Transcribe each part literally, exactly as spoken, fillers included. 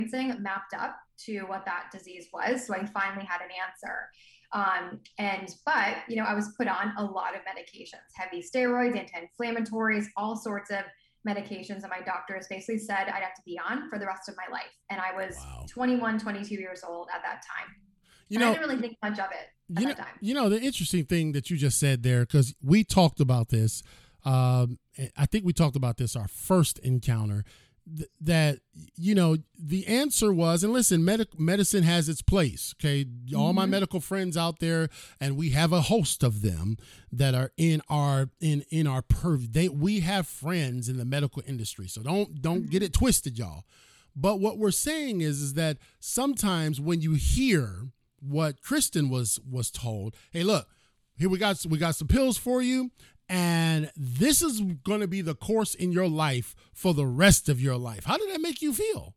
mapped up to what that disease was. So I finally had an answer. Um, and, but, you know, I was put on a lot of medications, heavy steroids, anti-inflammatories, all sorts of medications that my doctors basically said I'd have to be on for the rest of my life. And I was Wow. twenty-one, twenty-two years old at that time. You And I know, didn't really think much of it at you know, that time. you know, the interesting thing that you just said there, because we talked about this. Um, I think we talked about this our first encounter. Th- that you know the answer was, and listen, medic- medicine has its place. Okay, all Mm-hmm. my medical friends out there, and we have a host of them that are in our in in our purview. They we have friends in the medical industry, so don't don't get it twisted, y'all. But what we're saying is is that sometimes when you hear what Kristen was was told, hey, look, here we got we got some pills for you, and this is going to be the course in your life for the rest of your life. How did that make you feel?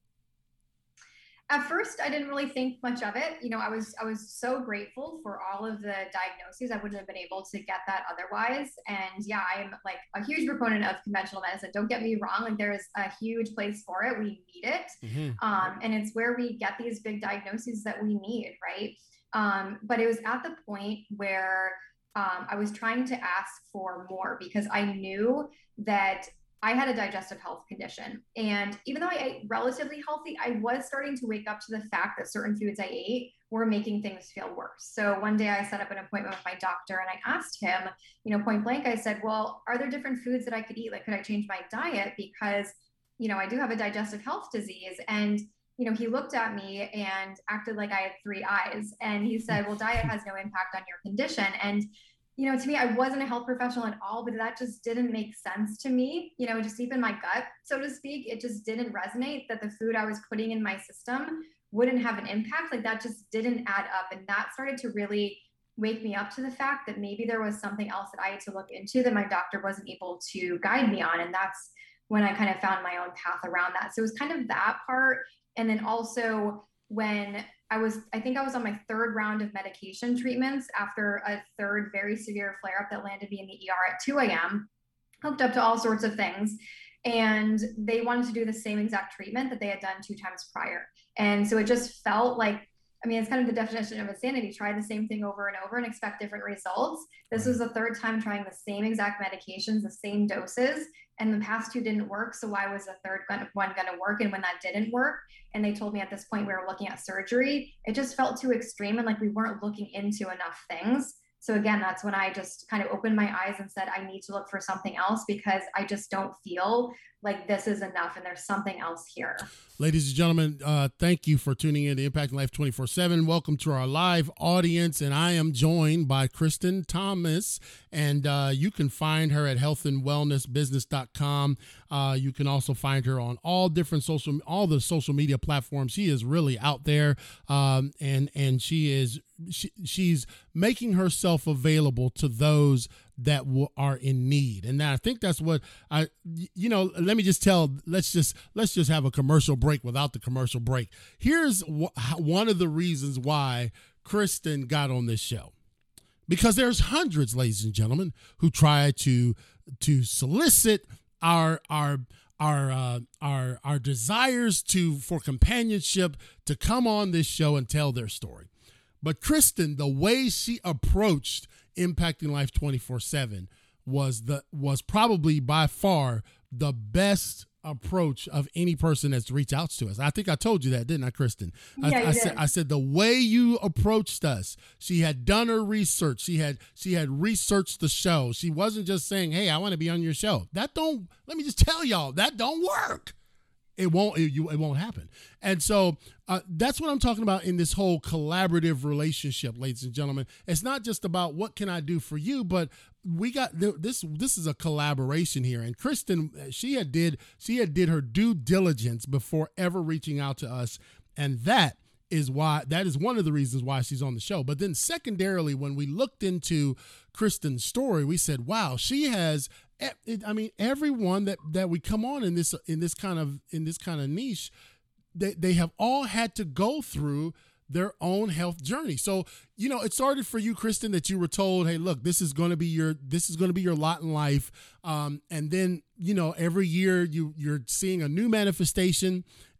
At first, I didn't really think much of it. You know, I was I was so grateful for all of the diagnoses. I wouldn't have been able to get that otherwise. And yeah, I am like a huge proponent of conventional medicine. Don't get me wrong. Like there is a huge place for it. We need it, Mm-hmm. um, and it's where we get these big diagnoses that we need, right? Um, but it was at the point where um, I was trying to ask for more because I knew that I had a digestive health condition. And even though I ate relatively healthy, I was starting to wake up to the fact that certain foods I ate were making things feel worse. So one day I set up an appointment with my doctor and I asked him, you know, point blank, I said, well, are there different foods that I could eat? Like, could I change my diet? Because, you know, I do have a digestive health disease. And, you know, he looked at me and acted like I had three eyes. And he said, well, diet has no impact on your condition. And you know, to me, I wasn't a health professional at all, but that just didn't make sense to me. You know, just deep in my gut, so to speak, it just didn't resonate that the food I was putting in my system wouldn't have an impact. Like that just didn't add up. And that started to really wake me up to the fact that maybe there was something else that I had to look into that my doctor wasn't able to guide me on. And that's when I kind of found my own path around that. So it was kind of that part. And then also when I was, I think I was on my third round of medication treatments after a third very severe flare up that landed me in the E R at two a.m., hooked up to all sorts of things. And they wanted to do the same exact treatment that they had done two times prior. And so it just felt like, I mean, it's kind of the definition of insanity. Try the same thing over and over and expect different results. This was the third time trying the same exact medications, the same doses, and the past two didn't work. So why was the third one going to work? And when that didn't work, and they told me at this point we were looking at surgery, it just felt too extreme and like we weren't looking into enough things. So again, that's when I just kind of opened my eyes and said, I need to look for something else because I just don't feel like this is enough and there's something else here. Ladies and gentlemen, uh, thank you for tuning in to Impacting Life twenty-four seven. Welcome to our live audience, and I am joined by Kristen Thomas, and uh, you can find her at health and wellness business dot com. Uh, you can also find her on all different social, all the social media platforms. She is really out there, um, and and she is she, she's making herself available to those that w- are in need. And I think that's what I, you know, let me just tell, let's just, let's just have a commercial break without the commercial break. Here's w- one of the reasons why Kristen got on this show, because there's hundreds, ladies and gentlemen, who try to, to solicit our, our, our, uh, our, our desires to, for companionship to come on this show and tell their story. But Kristen, the way she approached Impacting Life twenty-four seven was the was probably by far the best approach of any person that's reached out to us. I think I told you that, didn't I, Kristen? Yeah, I, you I did. said I said the way you approached us, she had done her research. She had she had researched the show. She wasn't just saying, "Hey, I want to be on your show." That don't. Let me just tell y'all, that don't work. It won't. It, you, it won't happen. And so uh, that's what I'm talking about in this whole collaborative relationship, ladies and gentlemen. It's not just about what can I do for you, but we got this. This is a collaboration here. And Kristen, she had did she had did her due diligence before ever reaching out to us, and that is why that is one of the reasons why she's on the show. But then secondarily, when we looked into Kristen's story, we said, "Wow, she has." I mean, everyone that, that we come on in this in this kind of in this kind of niche, they, they have all had to go through their own health journey. So, you know, it started for you, Kristen, that you were told, hey, look, this is going to be your this is going to be your lot in life. Um, and then, you know, every year you you're seeing a new manifestation.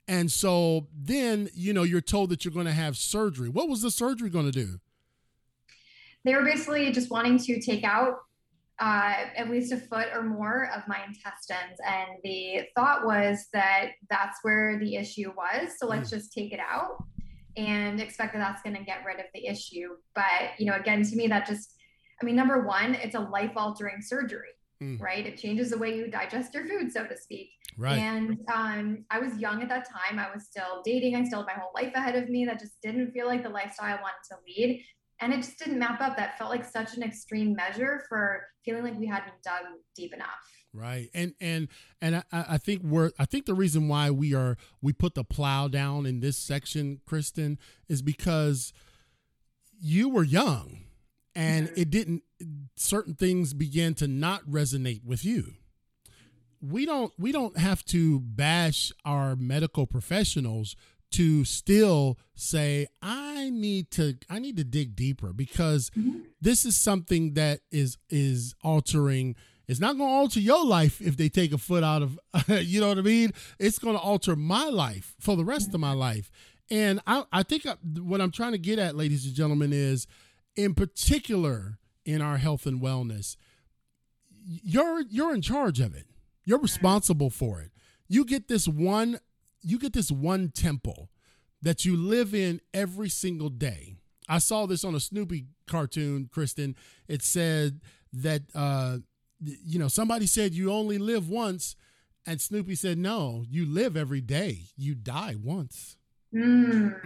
And so then, you know, you're told that you're going to have surgery. What was the surgery going to do? They were basically just wanting to take out uh, at least a foot or more of my intestines. And the thought was that that's where the issue was. So let's mm. just take it out and expect that that's going to get rid of the issue. But, you know, again, to me, that just, I mean, number one, it's a life altering surgery, mm. right? It changes the way you digest your food, so to speak. Right. And um, I was young at that time. I was still dating. I still had my whole life ahead of me. That just didn't feel like the lifestyle I wanted to lead. And it just didn't map up. That felt like such an extreme measure for feeling like we hadn't dug deep enough. Right. And and and I, I think we're I think the reason why we are we put the plow down in this section, Kristen, is because you were young and mm-hmm. it didn't certain things began to not resonate with you. We don't we don't have to bash our medical professionals to still say, I need to, I need to dig deeper, because mm-hmm. this is something that is, is altering. It's not going to alter your life if they take a foot out of, you know what I mean? It's going to alter my life for the rest mm-hmm. of my life. And I, I think I, what I'm trying to get at, ladies and gentlemen, is in particular in our health and wellness, you're, you're in charge of it. You're responsible for it. You get this one You get this one temple that you live in every single day. I saw this on a Snoopy cartoon, Kristen. It said that, uh, you know, somebody said you only live once. And Snoopy said, no, you live every day. You die once. Mm.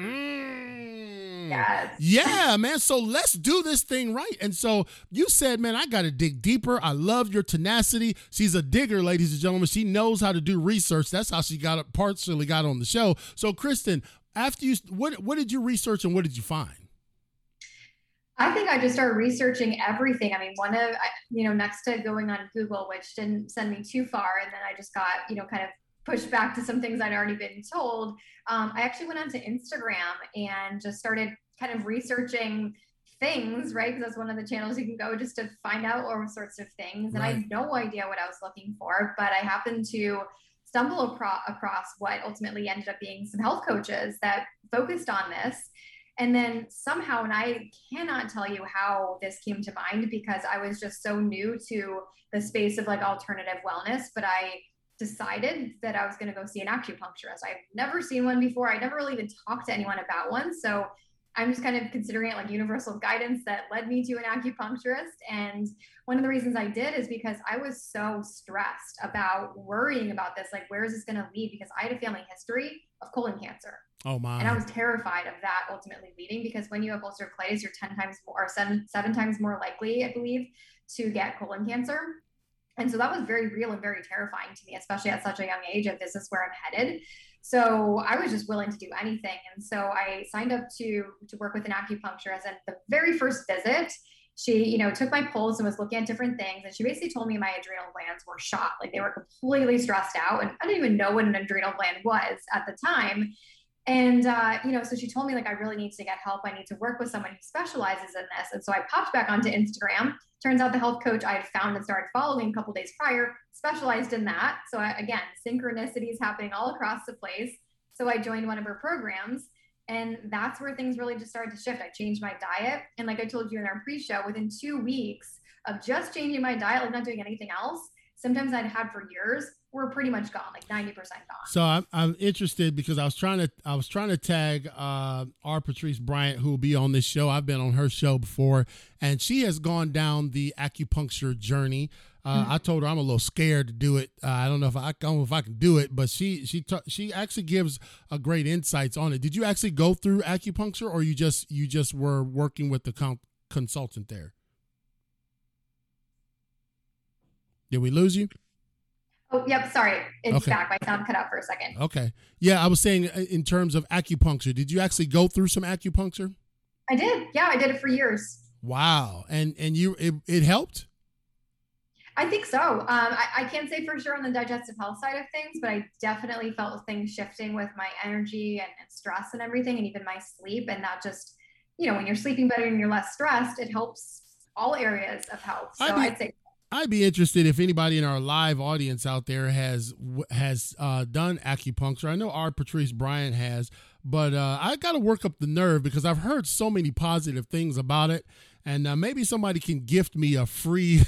Mm. Yes. Yeah, man. So let's do this thing right. And so you said, man, I got to dig deeper. I love your tenacity. She's a digger, ladies and gentlemen. She knows how to do research. That's how she got it, partially got on the show. So, Kristen, after you, what what did you research and what did you find? I think I just started researching everything. I mean, one of, you know, next to going on Google, which didn't send me too far, and then I just got, you know, kind of pushed back to some things I'd already been told. Um, I actually went onto Instagram and just started kind of researching things, right? Because that's one of the channels you can go just to find out all sorts of things. And right. I had no idea what I was looking for, but I happened to stumble across, across what ultimately ended up being some health coaches that focused on this. And then somehow, and I cannot tell you how this came to mind because I was just so new to the space of like alternative wellness, but I decided that I was going to go see an acupuncturist. I've never seen one before. I never really even talked to anyone about one. So I'm just kind of considering it like universal guidance that led me to an acupuncturist. And one of the reasons I did is because I was so stressed about worrying about this. Like, where is this going to lead? Because I had a family history of colon cancer. Oh my. And I was terrified of that ultimately leading, because when you have ulcerative colitis, you're ten times more, or seven, seven times more likely, I believe, to get colon cancer. And so that was very real and very terrifying to me, especially at such a young age of this is where I'm headed. So I was just willing to do anything. And so I signed up to, to work with an acupuncturist. And the very first visit, she, you know, took my pulse and was looking at different things. And she basically told me my adrenal glands were shot. Like they were completely stressed out. And I didn't even know what an adrenal gland was at the time. And, uh, you know, so she told me like, I really need to get help. I need to work with someone who specializes in this. And so I popped back onto Instagram. Turns out the health coach I had found and started following a couple days prior specialized in that. So I, again, synchronicities happening all across the place. So I joined one of her programs, and that's where things really just started to shift. I changed my diet. And like I told you in our pre-show, within two weeks of just changing my diet, like not doing anything else, symptoms I'd had for years were pretty much gone, like ninety percent gone. So I'm I'm interested because I was trying to I was trying to tag uh, our Patrice Bryant, who will be on this show. I've been on her show before, and she has gone down the acupuncture journey. Uh, mm-hmm. I told her I'm a little scared to do it. Uh, I don't know if I, I don't know if I can do it, but she she t- she actually gives a great insights on it. Did you actually go through acupuncture, or you just you just were working with the con- consultant there? Did we lose you? Oh, yep. Sorry. It's okay. back. My sound cut out for a second. Okay. Yeah. I was saying in terms of acupuncture, did you actually go through some acupuncture? I did. Yeah. I did it for years. Wow. And, and you, it, it helped? I think so. Um, I, I can't say for sure on the digestive health side of things, but I definitely felt things shifting with my energy and, and stress and everything, and even my sleep. And not just, you know, when you're sleeping better and you're less stressed, it helps all areas of health. So I mean, I'd say I'd be interested if anybody in our live audience out there has has uh, done acupuncture. I know our Patrice Bryant has, but uh, I got to work up the nerve because I've heard so many positive things about it, and uh, maybe somebody can gift me a free.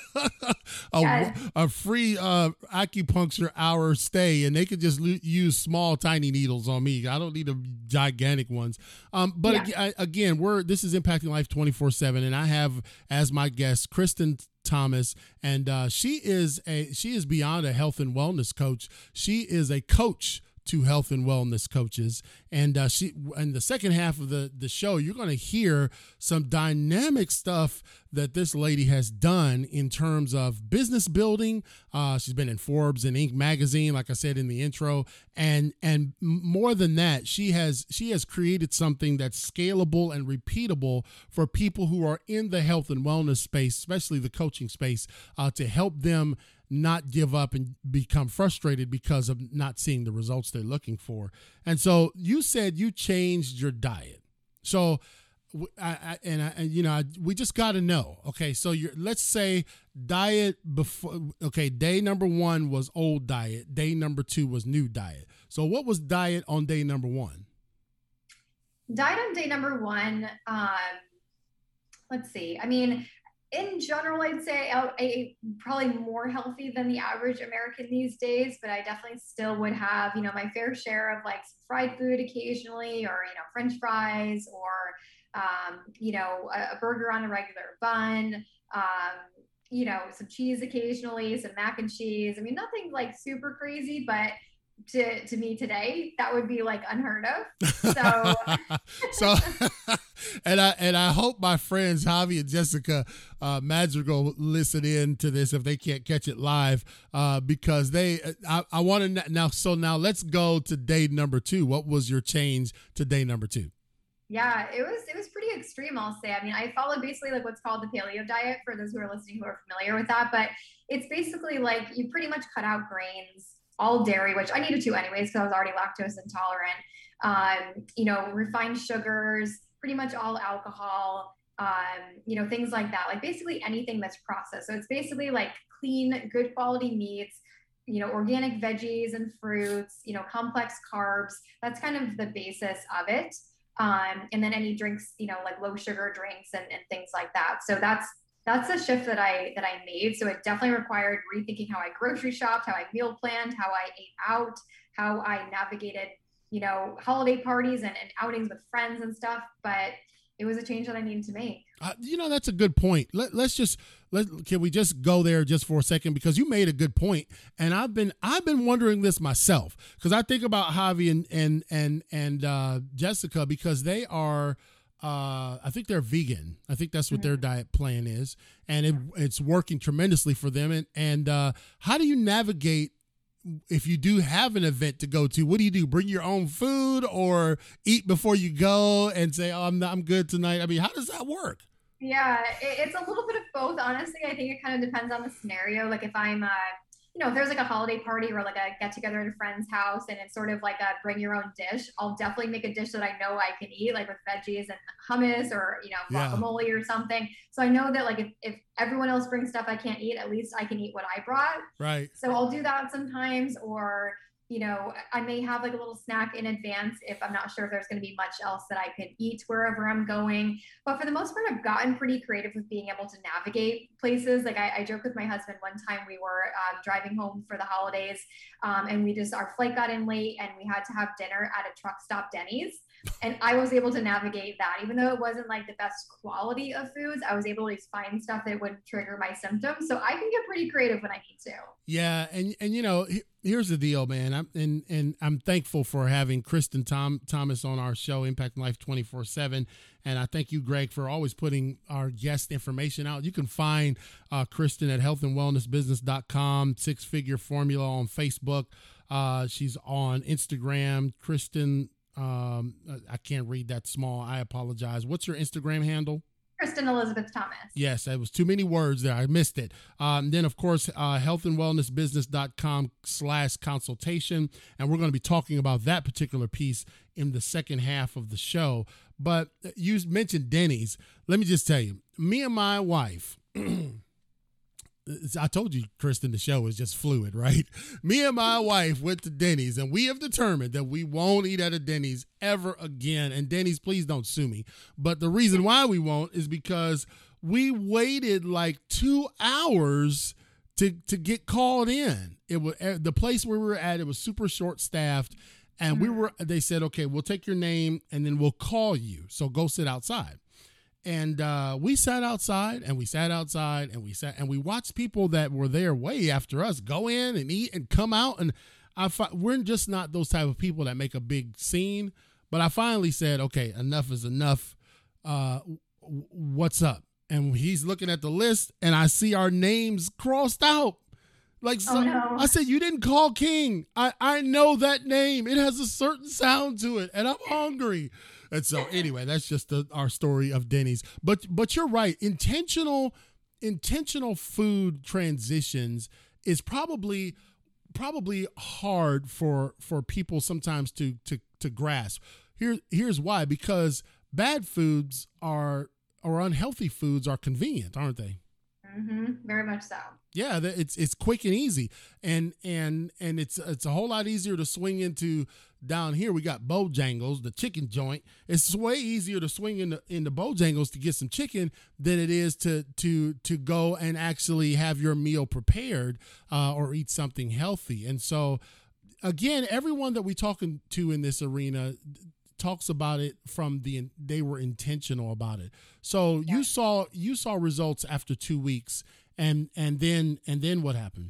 a, Yes. a free uh, acupuncture hour stay, and they could just l- use small, tiny needles on me. I don't need the gigantic ones. Um, but Yeah. ag- I, again, we're this is Impacting Life twenty-four seven, and I have as my guest Kristen Thomas, and uh, she is a she is beyond a health and wellness coach. She is a coach to health and wellness coaches, and uh, she in the second half of the the show, you're going to hear some dynamic stuff that this lady has done in terms of business building. Uh, she's been in Forbes and Inc magazine, like I said in the intro, and and more than that, she has she has created something that's scalable and repeatable for people who are in the health and wellness space, especially the coaching space, uh, to help them not give up and become frustrated because of not seeing the results they're looking for. And so you said you changed your diet. So I, I and I, and you know, I, we just got to know. Okay, so you're let's say diet before. Okay, day number one was old diet. Day number two was new diet. So what was diet on day number one? Diet on day number one. Um, let's see. I mean, in general, I'd say I, I probably more healthy than the average American these days, but I definitely still would have, you know, my fair share of like fried food occasionally, or, you know, French fries, or, um, you know, a, a burger on a regular bun, um, you know, some cheese occasionally, some mac and cheese. I mean, nothing like super crazy, but to, to me today, that would be like unheard of. So, so and I and I hope my friends Javi and Jessica uh, Madrigal listen in to this if they can't catch it live, uh, because they I, I want to now. So now let's go to day number two. What was your change to day number two? Yeah, it was it was pretty extreme, I'll say. I mean, I followed basically like what's called the paleo diet for those who are listening who are familiar with that. But it's basically like you pretty much cut out grains, all dairy, which I needed to anyways because I was already lactose intolerant. Um, you know, refined sugars, pretty much all alcohol, um, you know, things like that. Like basically anything that's processed. So it's basically like clean, good quality meats, you know, organic veggies and fruits, you know, complex carbs. That's kind of the basis of it. Um, and then any drinks, you know, like low sugar drinks and, and things like that. So that's that's the shift that I that I made. So it definitely required rethinking how I grocery shopped, how I meal planned, how I ate out, how I navigated, you know, holiday parties and, and outings with friends and stuff. But it was a change that I needed to make. Uh, you know, that's a good point. Let, let's just let can we just go there just for a second, because you made a good point, and I've been I've been wondering this myself, because I think about Javi and and and and uh, Jessica, because they are. Uh, I think they're vegan. I think that's what mm-hmm. their diet plan is, and it, it's working tremendously for them. And and uh, how do you navigate if you do have an event to go to? What do you do? Bring your own food or eat before you go and say, "Oh, I'm not, I'm good tonight"? I mean, how does that work? Yeah, it, it's a little bit of both. Honestly, I think it kind of depends on the scenario. Like if I'm, uh, you know, if there's like a holiday party or like a get together at a friend's house and it's sort of like a bring your own dish, I'll definitely make a dish that I know I can eat, like with veggies and hummus or, you know, guacamole yeah. or something. So I know that like if, if everyone else brings stuff I can't eat, at least I can eat what I brought. Right. So I'll do that sometimes, or, you know, I may have like a little snack in advance if I'm not sure if there's going to be much else that I can eat wherever I'm going. But for the most part, I've gotten pretty creative with being able to navigate places. Like I, I joked with my husband one time, we were uh, driving home for the holidays, um, and we just, our flight got in late and we had to have dinner at a truck stop Denny's. And I was able to navigate that. Even though it wasn't like the best quality of foods, I was able to find stuff that would trigger my symptoms. So I can get pretty creative when I need to. Yeah. And, and you know, here's the deal, man. I'm, and, and I'm thankful for having Kristen Tom, Thomas on our show, Impacting Life twenty-four seven. And I thank you, Greg, for always putting our guest information out. You can find uh, Kristen at health and wellness business dot com, Six Figure Formula on Facebook. Uh, she's on Instagram, Kristen. Um, I can't read that small. I apologize. What's your Instagram handle? Kristen Elizabeth Thomas. Yes, that was too many words there. I missed it. Um, then, of course, uh, health and wellness business dot com slash consultation. And we're going to be talking about that particular piece in the second half of the show. But you mentioned Denny's. Let me just tell you, me and my wife, I told you, Kristen, the show is just fluid, right? Me and my wife went to Denny's, and we have determined that we won't eat at a Denny's ever again. And Denny's, please don't sue me. But the reason why we won't is because we waited like two hours to to get called in. It was the place where we were at. It was super short staffed, and we were. They said, "Okay, we'll take your name, and then we'll call you. So go sit outside." And uh, we sat outside and we sat outside and we sat and we watched people that were there way after us go in and eat and come out. And I fi- we're just not those type of people that make a big scene. But I finally said, okay, enough is enough. Uh, w- what's up? And he's looking at the list and I see our names crossed out. Like, so, oh, no. I said, you didn't call King. I, I know that name. It has a certain sound to it and I'm hungry. And so anyway, that's just the, our story of Denny's. But but you're right. Intentional intentional food transitions is probably probably hard for for people sometimes to to to grasp. Here here's why, because bad foods are or unhealthy foods are convenient, aren't they? Mm-hmm. Very much so. Yeah, it's it's quick and easy, and and and it's it's a whole lot easier to swing into. Down here we got Bojangles, the chicken joint. It's way easier to swing into into Bojangles to get some chicken than it is to to to go and actually have your meal prepared uh, or eat something healthy. And so, again, everyone that we talking to in this arena talks about it from the they were intentional about it. So yeah. you saw you saw results after two weeks, and and then and then what happened?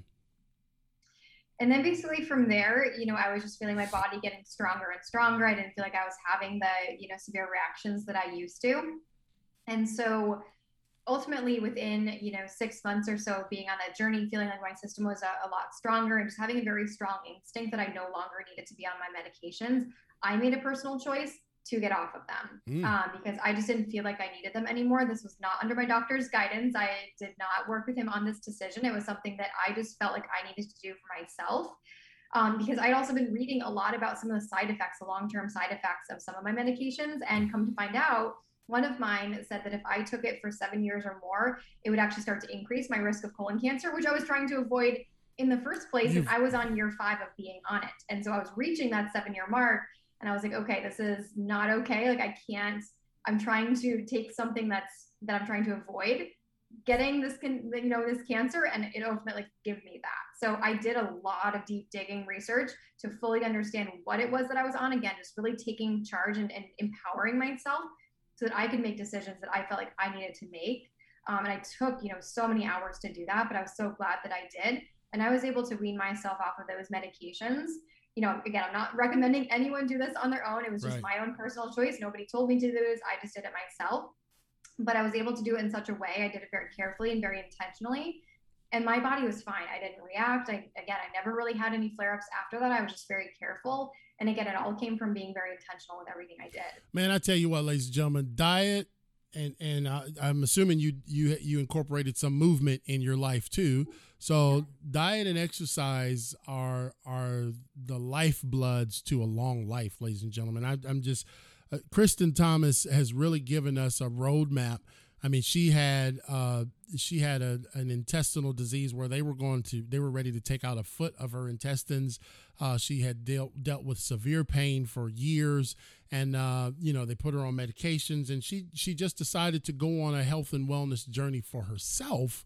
And then basically from there, you know, I was just feeling my body getting stronger and stronger. I didn't feel like I was having the, you know, severe reactions that I used to. And so ultimately within, you know, six months or so of being on that journey, feeling like my system was a, a lot stronger and just having a very strong instinct that I no longer needed to be on my medications, I made a personal choice to get off of them mm. um, because I just didn't feel like I needed them anymore. This was not under my doctor's guidance. I did not work with him on this decision. It was something that I just felt like I needed to do for myself um, because I'd also been reading a lot about some of the side effects, the long-term side effects of some of my medications, and come to find out, one of mine said that if I took it for seven years or more, it would actually start to increase my risk of colon cancer, which I was trying to avoid in the first place. And I was on year five of being on it. And so I was reaching that seven year mark. And I was like, okay, this is not okay. Like I can't, I'm trying to take something that's, that I'm trying to avoid getting this, can, you know, this cancer, and it ultimately give me that. So I did a lot of deep digging research to fully understand what it was that I was on. Again, just really taking charge and, and empowering myself so that I could make decisions that I felt like I needed to make. Um, and I took, you know, so many hours to do that, but I was so glad that I did. And I was able to wean myself off of those medications. You know, again, I'm not recommending anyone do this on their own. It was just right. my own personal choice. Nobody told me to do this. I just did it myself. But I was able to do it in such a way. I did it very carefully and very intentionally. And my body was fine. I didn't react. I, again, I never really had any flare-ups after that. I was just very careful. And again, it all came from being very intentional with everything I did. Man, I tell you what, ladies and gentlemen, diet, and and uh, I'm assuming you you you incorporated some movement in your life too. So diet and exercise are are the lifebloods to a long life, ladies and gentlemen. I, I'm just uh, Kristen Thomas has really given us a roadmap. I mean, she had uh, she had a, an intestinal disease where they were going to they were ready to take out a foot of her intestines. Uh, she had dealt dealt with severe pain for years, and uh, you know they put her on medications, and she she just decided to go on a health and wellness journey for herself.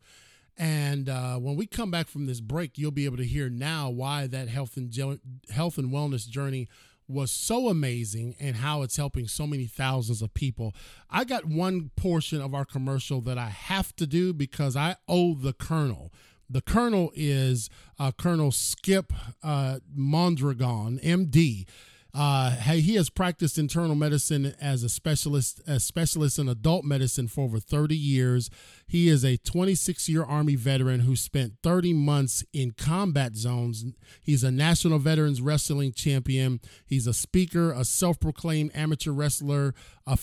And uh, when we come back from this break, you'll be able to hear now why that health and health and wellness journey was so amazing and how it's helping so many thousands of people. I got one portion of our commercial that I have to do because I owe the Colonel. The Colonel is uh, Colonel Skip uh, Mondragon, M D. Uh, he has practiced internal medicine as a specialist, a specialist in adult medicine for over thirty years. He is a twenty-six year Army veteran who spent thirty months in combat zones. He's a national veterans wrestling champion. He's a speaker, a self-proclaimed amateur wrestler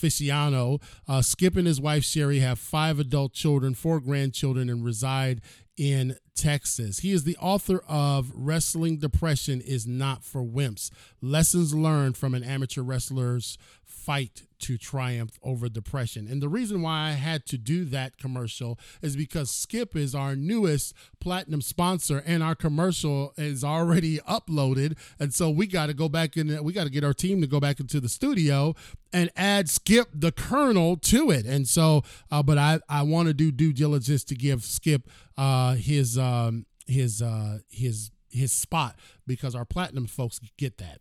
aficionado. Uh, Skip and his wife, Sherry, have five adult children, four grandchildren, and reside in Texas. He is the author of Wrestling Depression is Not for Wimps, Lessons Learned from an Amateur Wrestler's Fight to Triumph Over Depression. And the reason why I had to do that commercial is because Skip is our newest platinum sponsor, and our commercial is already uploaded. And so we got to go back in, we got to get our team to go back into the studio and add Skip the Colonel to it. And so, uh, but I, I want to do due diligence to give Skip uh, his, um, his, uh, his, his spot, because our platinum folks get that.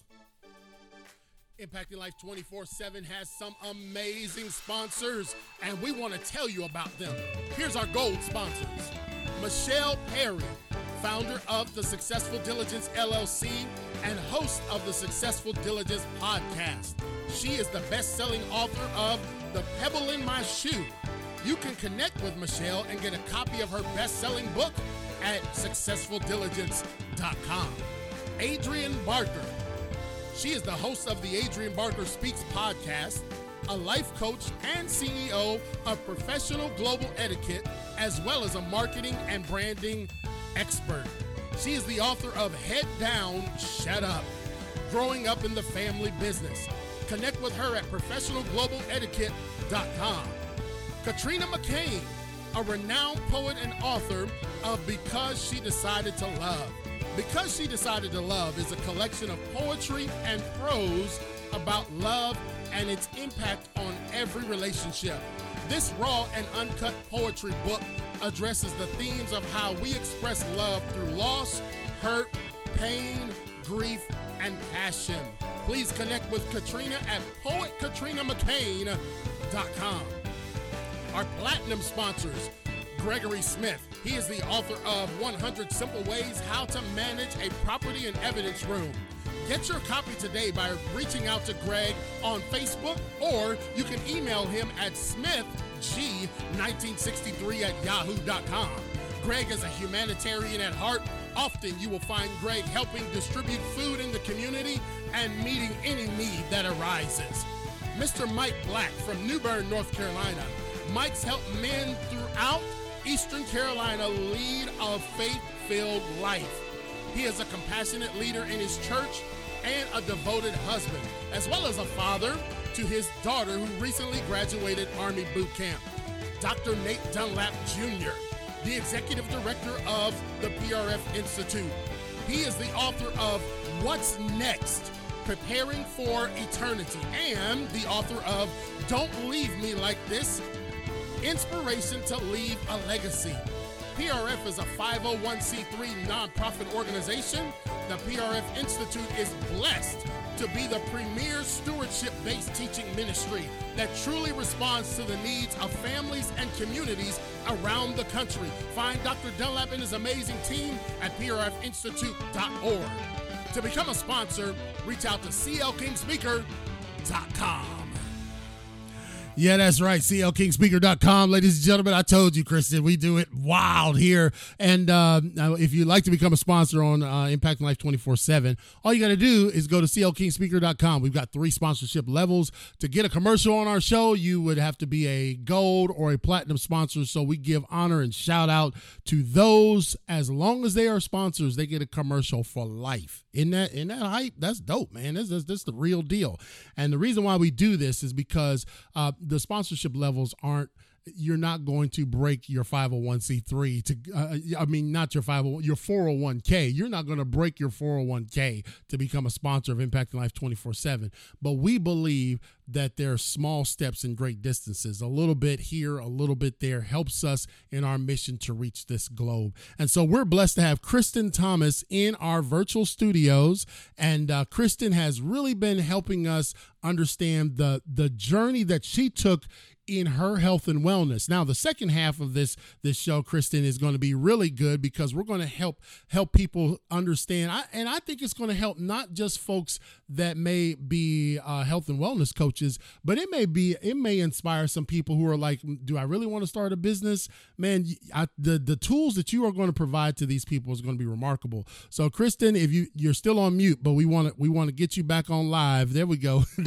Impacting Life twenty-four seven has some amazing sponsors, and we want to tell you about them. Here's our gold sponsors. Michelle Perry, founder of the Successful Diligence L L C and host of the Successful Diligence podcast. She is the best-selling author of The Pebble in My Shoe. You can connect with Michelle and get a copy of her best-selling book at successful diligence dot com. Adrienne Barker. She is the host of the Adrienne Barker Speaks podcast, a life coach and C E O of Professional Global Etiquette, as well as a marketing and branding expert. She is the author of Head Down, Shut Up, Growing Up in the Family Business. Connect with her at professional global etiquette dot com. Katrina McCain, a renowned poet and author of Because She Decided to Love. Because She Decided to Love is a collection of poetry and prose about love and its impact on every relationship. This raw and uncut poetry book addresses the themes of how we express love through loss, hurt, pain, grief, and passion. Please connect with Katrina at poet katrina mccain dot com. Our platinum sponsors, Gregory Smith. He is the author of one hundred Simple Ways How to Manage a Property and Evidence Room. Get your copy today by reaching out to Greg on Facebook, or you can email him at smith g nineteen sixty-three at yahoo dot com. Greg is a humanitarian at heart. Often you will find Greg helping distribute food in the community and meeting any need that arises. Mister Mike Black from New Bern, North Carolina. Mike's helped men throughout Eastern Carolina lead a faith-filled life. He is a compassionate leader in his church and a devoted husband, as well as a father to his daughter who recently graduated Army boot camp. Doctor Nate Dunlap Junior, the executive director of the P R F Institute. He is the author of What's Next? Preparing for Eternity, and the author of Don't Leave Me Like This, Inspiration to Leave a Legacy. P R F is a five oh one c three nonprofit organization. The P R F Institute is blessed to be the premier stewardship-based teaching ministry that truly responds to the needs of families and communities around the country. Find Doctor Dunlap and his amazing team at p r f institute dot org. To become a sponsor, reach out to c l king speaker dot com. Yeah, that's right. c l king speaker dot com. Ladies and gentlemen, I told you, Kristen, we do it wild here. And uh, if you'd like to become a sponsor on uh, Impacting Life twenty-four seven, all you got to do is go to c l king speaker dot com. We've got three sponsorship levels. To get a commercial on our show, you would have to be a gold or a platinum sponsor. So we give honor and shout out to those. As long as they are sponsors, they get a commercial for life. In that, in that hype, that's dope, man. That's, that's, that's the real deal. And the reason why we do this is because uh, the sponsorship levels aren't, you're not going to break your five oh one c three to, uh, I mean, not your five oh one, your four oh one k. You're not going to break your four oh one k to become a sponsor of Impacting Life twenty-four seven. But we believe that there are small steps in great distances. A little bit here, a little bit there helps us in our mission to reach this globe. And so we're blessed to have Kristen Thomas in our virtual studios. And uh, Kristen has really been helping us understand the, the journey that she took in her health and wellness. Now, the second half of this this show, Kristen, is going to be really good because we're going to help help people understand. I, and I think it's going to help not just folks that may be uh, health and wellness coaches, but it may be it may inspire some people who are like, do I really want to start a business? Man, I, the the tools that you are going to provide to these people is going to be remarkable. So, Kristen, if you you're still on mute, but we want to we want to get you back on live. There we go. There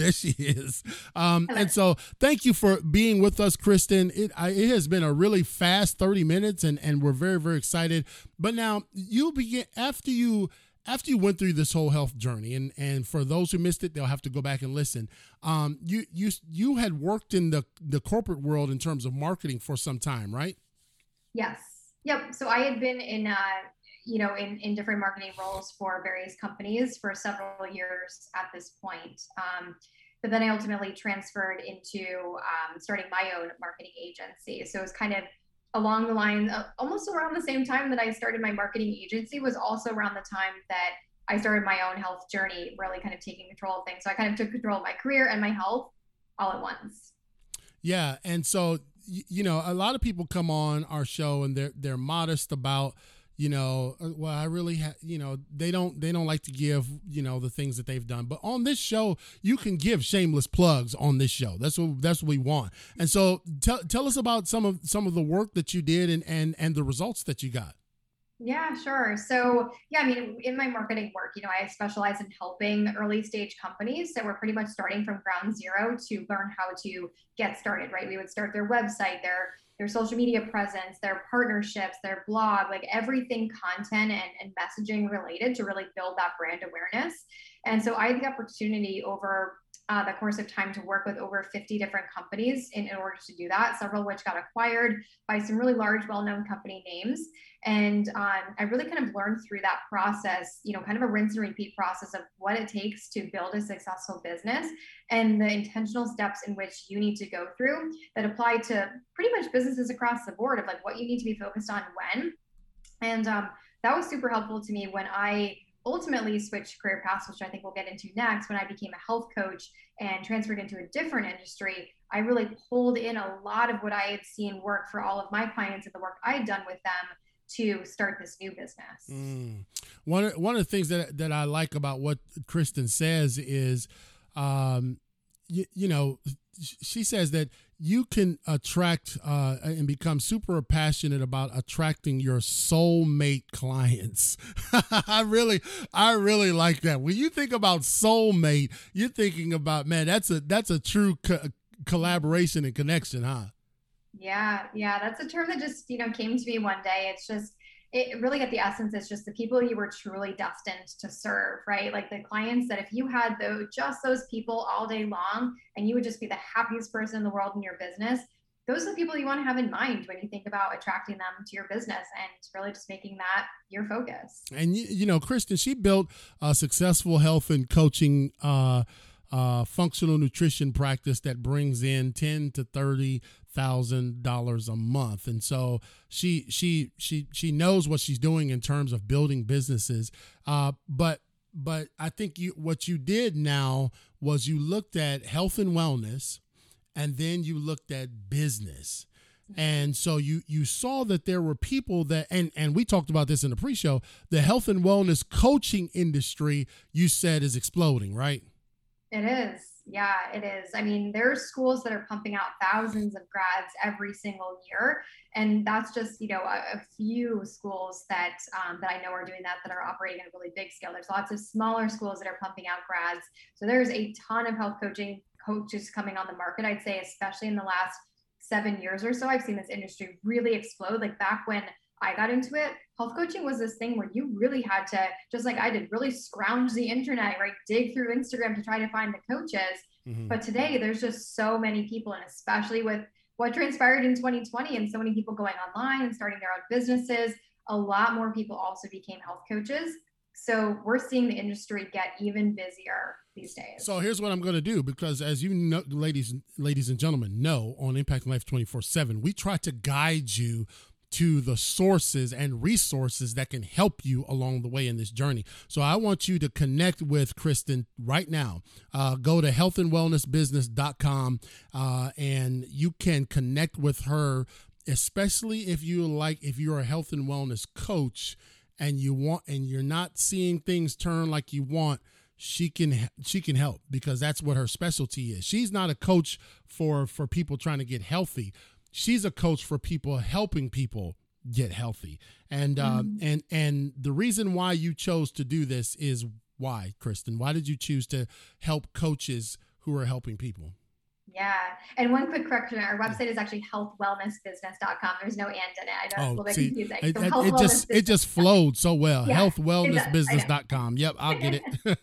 there she is. Um, and so thank you for being with us, Kristen. It, I, it has been a really fast thirty minutes, and, and we're very, very excited. But now you begin after you after you went through this whole health journey, and, and for those who missed it, they'll have to go back and listen. Um, you you you had worked in the, the corporate world in terms of marketing for some time, right? Yes. Yep. So I had been in, uh, you know, in, in different marketing roles for various companies for several years at this point. Um, but then I ultimately transferred into um, starting my own marketing agency. So it was kind of along the line, uh, almost around the same time that I started my marketing agency was also around the time that I started my own health journey, really kind of taking control of things. So I kind of took control of my career and my health all at once. Yeah. And so, you know, a lot of people come on our show and they're, they're modest about, you know, well, I really, ha- you know, they don't, they don't like to give, you know, the things that they've done. But on this show, you can give shameless plugs on this show. That's what, that's what we want. And so tell, tell us about some of, some of the work that you did and, and, and the results that you got. Yeah, sure. So yeah, I mean, in my marketing work, you know, I specialize in helping early stage companies that were pretty much starting from ground zero to learn how to get started, right? We would start their website, their their social media presence, their partnerships, their blog, like everything content and, and messaging related to really build that brand awareness. And so I had the opportunity over uh, the course of time to work with over fifty different companies in, in order to do that, several of which got acquired by some really large, well-known company names. And um, I really kind of learned through that process, you know, kind of a rinse and repeat process of what it takes to build a successful business and the intentional steps in which you need to go through that apply to pretty much businesses across the board of like what you need to be focused on when. And um, that was super helpful to me when I ultimately switched career paths, which I think we'll get into next. When I became a health coach and transferred into a different industry, I really pulled in a lot of what I had seen work for all of my clients and the work I had done with them to start this new business. Mm. One of, one of the things that that I like about what Kristen says is, um, you, you know, she says that you can attract uh, and become super passionate about attracting your soulmate clients. I really, I really like that. When you think about soulmate, you're thinking about, man, that's a that's a true co- collaboration and connection, huh? Yeah, yeah, that's a term that just, you know, came to me one day. It's just, it really at the essence, it's just the people you were truly destined to serve, right? Like the clients that if you had those, just those people all day long and you would just be the happiest person in the world in your business, those are the people you want to have in mind when you think about attracting them to your business and really just making that your focus. And, you, you know, Kristen, she built a successful health and coaching uh uh, functional nutrition practice that brings in ten to thirty thousand dollars a month, and so she she she she knows what she's doing in terms of building businesses. Uh, but but I think you what you did now was you looked at health and wellness, and then you looked at business. And so you you saw that there were people that, and, and we talked about this in the pre-show, the health and wellness coaching industry, you said, is exploding, right? It is. Yeah, it is. I mean, there's schools that are pumping out thousands of grads every single year. And that's just, you know, a, a few schools that um, that I know are doing that, that are operating at a really big scale. There's lots of smaller schools that are pumping out grads. So there's a ton of health coaching coaches coming on the market, I'd say, especially in the last seven years or so. I've seen this industry really explode. Like back when I got into it, health coaching was this thing where you really had to, just like I did, really scrounge the internet, right? Dig through Instagram to try to find the coaches. Mm-hmm. But today there's just so many people, and especially with what transpired in twenty twenty and so many people going online and starting their own businesses, a lot more people also became health coaches. So we're seeing the industry get even busier these days. So here's what I'm going to do, because as you know, ladies, ladies and gentlemen, know on Impacting Life twenty-four seven, we try to guide you to the sources and resources that can help you along the way in this journey. So I want you to connect with Kristen right now. Uh, go to health and wellness business dot com uh, and you can connect with her, especially if you like, if you're a health and wellness coach and you want, and you're not seeing things turn like you want. She can she can help, because that's what her specialty is. She's not a coach for for people trying to get healthy. She's a coach for people helping people get healthy. And um, mm. and and the reason why you chose to do this is why, Kristen? Why did you choose to help coaches who are helping people. Yeah. And one quick correction, our website is actually health wellness business dot com. There's no and in it. I know it's a little bit see, confusing. It, So it, health it just it just flowed so well. Yeah, health wellness business dot com. Yep, I'll get it.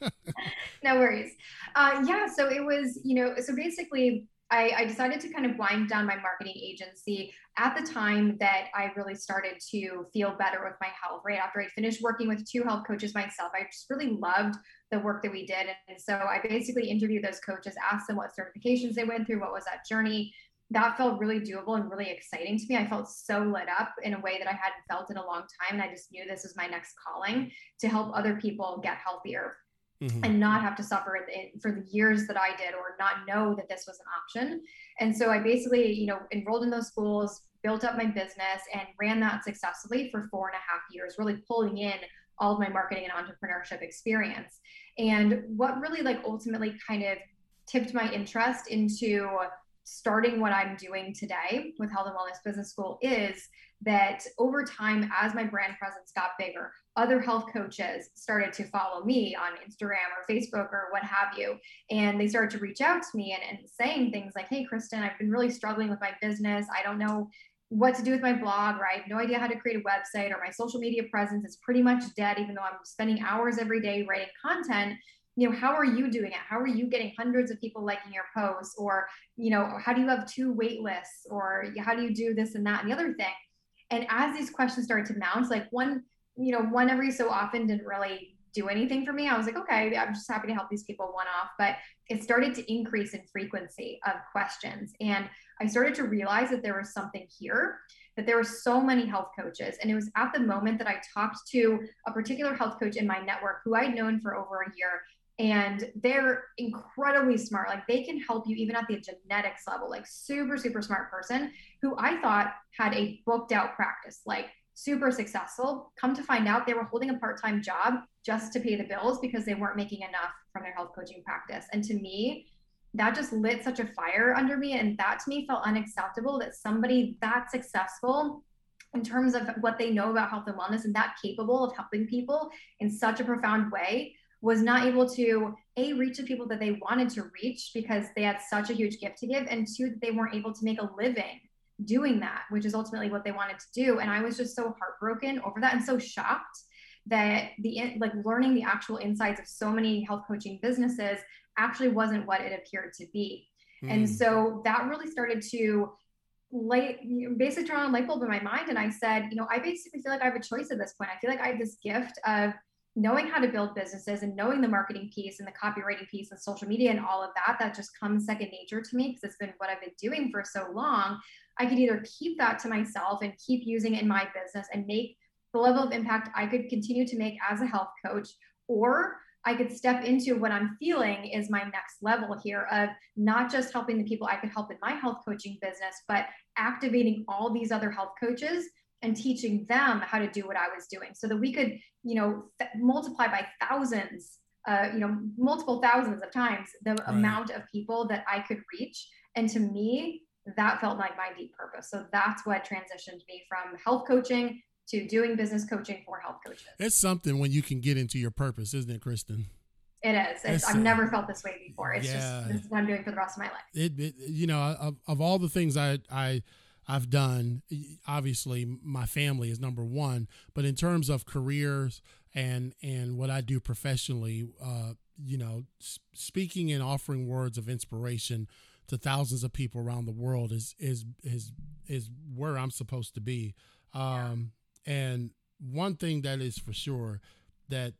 No worries. Uh, yeah, so it was, you know, so basically I, I decided to kind of wind down my marketing agency at the time that I really started to feel better with my health, right? After I finished working with two health coaches myself, I just really loved the work that we did. And so I basically interviewed those coaches, asked them what certifications they went through, what was that journey. That felt really doable and really exciting to me. I felt so lit up in a way that I hadn't felt in a long time. And I just knew this was my next calling, to help other people get healthier. Mm-hmm. And not have to suffer it for the years that I did, or not know that this was an option. And so I basically, you know, enrolled in those schools, built up my business, and ran that successfully for four and a half years, really pulling in all of my marketing and entrepreneurship experience. And what really like ultimately kind of tipped my interest into starting what I'm doing today with Health and Wellness Business School is that over time, as my brand presence got bigger, other health coaches started to follow me on Instagram or Facebook or what have you. And they started to reach out to me and, and saying things like, hey, Kristen, I've been really struggling with my business. I don't know what to do with my blog, or I have no idea how to create a website, or my social media presence is pretty much dead, even though I'm spending hours every day writing content. You know, how are you doing it? How are you getting hundreds of people liking your posts? Or, you know, how do you have two wait lists? Or how do you do this and that and the other thing? And as these questions started to mount, like one, you know, one every so often didn't really do anything for me. I was like, okay, I'm just happy to help these people one off. But it started to increase in frequency of questions. And I started to realize that there was something here, that there were so many health coaches. And it was at the moment that I talked to a particular health coach in my network who I'd known for over a year. And they're incredibly smart. Like they can help you even at the genetics level, like super, super smart person who I thought had a booked out practice, like super successful. Come to find out, they were holding a part-time job just to pay the bills because they weren't making enough from their health coaching practice. And to me, that just lit such a fire under me. And that to me felt unacceptable, that somebody that successful in terms of what they know about health and wellness and that capable of helping people in such a profound way was not able to, A, reach the people that they wanted to reach because they had such a huge gift to give, and two, that they weren't able to make a living doing that, which is ultimately what they wanted to do. And I was just so heartbroken over that and so shocked that the, like learning the actual insights of so many health coaching businesses actually wasn't what it appeared to be. Mm. And so that really started to light, basically turn on a light bulb in my mind. And I said, you know, I basically feel like I have a choice at this point. I feel like I have this gift of knowing how to build businesses and knowing the marketing piece and the copywriting piece and social media and all of that, that just comes second nature to me because it's been what I've been doing for so long. I could either keep that to myself and keep using it in my business and make the level of impact I could continue to make as a health coach, or I could step into what I'm feeling is my next level here of not just helping the people I could help in my health coaching business, but activating all these other health coaches and teaching them how to do what I was doing so that we could, you know, th- multiply by thousands, uh, you know, multiple thousands of times the right. amount of people that I could reach. And to me, that felt like my deep purpose. So that's what transitioned me from health coaching to doing business coaching for health coaches. It's something when you can get into your purpose, isn't it, Kristen? It is. It's, it's, I've uh, never felt this way before. It's yeah. just, this is what I'm doing for the rest of my life. It, it you know, of, of all the things I, I, I've done, obviously my family is number one, but in terms of careers and, and what I do professionally, uh, you know, speaking and offering words of inspiration to thousands of people around the world is, is, is, is where I'm supposed to be. Um, yeah. And one thing that is for sure, that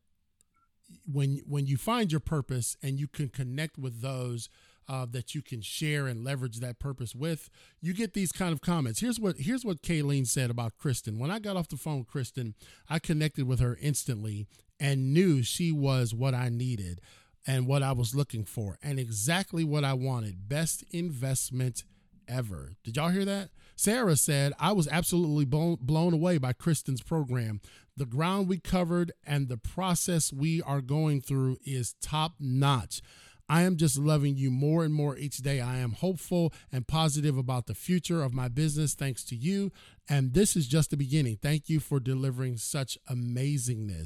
when, when you find your purpose and you can connect with those Uh, that you can share and leverage that purpose with, you get these kind of comments. Here's what here's what Kayleen said about Kristen. When I got off the phone with Kristen, I connected with her instantly and knew she was what I needed and what I was looking for and exactly what I wanted. Best investment ever. Did y'all hear that? Sarah said, I was absolutely blown, blown away by Kristen's program. The ground we covered and the process we are going through is top notch. I am just loving you more and more each day. I am hopeful and positive about the future of my business thanks to you. And this is just the beginning. Thank you for delivering such amazingness.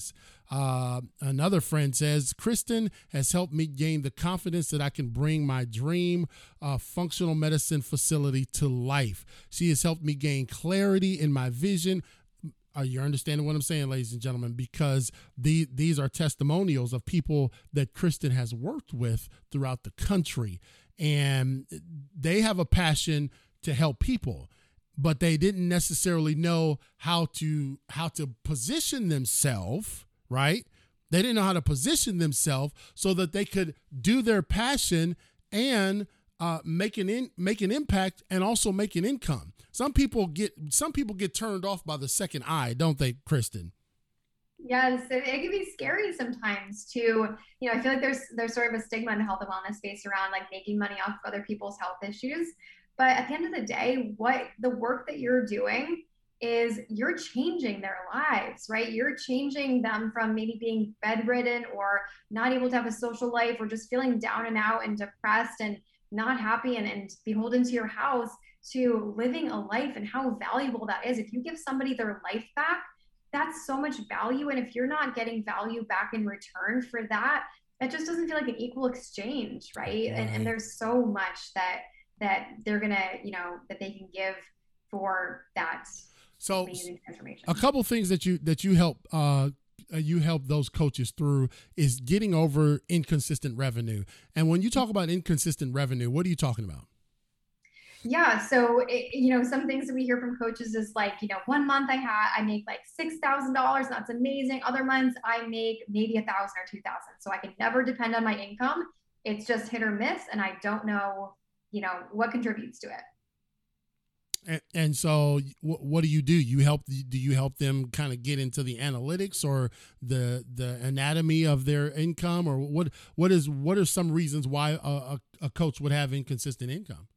Uh, another friend says, Kristen has helped me gain the confidence that I can bring my dream uh, functional medicine facility to life. She has helped me gain clarity in my vision. Are you understanding what I'm saying, ladies and gentlemen? Because the, these are testimonials of people that Kristen has worked with throughout the country. And they have a passion to help people, but they didn't necessarily know how to how to position themselves, right? They didn't know how to position themselves so that they could do their passion and uh, make an in, make an impact and also make an income. Some people get some people get turned off by the second eye, don't they, Kristen? Yes, it, it can be scary sometimes to, you know, I feel like there's there's sort of a stigma in the health and wellness space around like making money off of other people's health issues. But at the end of the day, what the work that you're doing is you're changing their lives, right? You're changing them from maybe being bedridden or not able to have a social life or just feeling down and out and depressed and not happy and, and beholden to your house to living a life, and how valuable that is. If you give somebody their life back, that's so much value. And if you're not getting value back in return for that, that just doesn't feel like an equal exchange, right? right. And, and there's so much that that they're gonna, you know, that they can give for that. So a couple things that you that you help uh, you help those coaches through is getting over inconsistent revenue. And when you talk about inconsistent revenue, what are you talking about? Yeah, so it, you know, some things that we hear from coaches is like, you know, one month I had I make like six thousand dollars, that's amazing. Other months I make maybe a thousand or two thousand, so I can never depend on my income. It's just hit or miss, and I don't know, you know, what contributes to it. And, and so w- what do you do? You help, do you help them kind of get into the analytics or the, the anatomy of their income, or what, what is, what are some reasons why a, a, a coach would have inconsistent income?